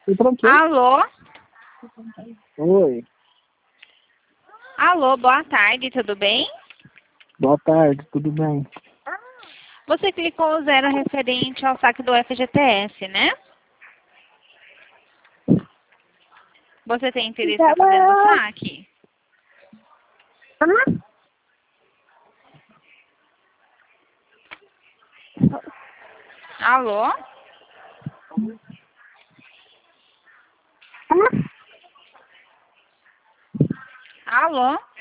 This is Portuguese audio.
E tranquilo. Alô? Oi. Alô, boa tarde, tudo bem? Boa tarde, tudo bem? Você clicou o 0 referente ao saque do FGTS, né? Você tem interesse em estar fazendo o saque? Alô? Alô?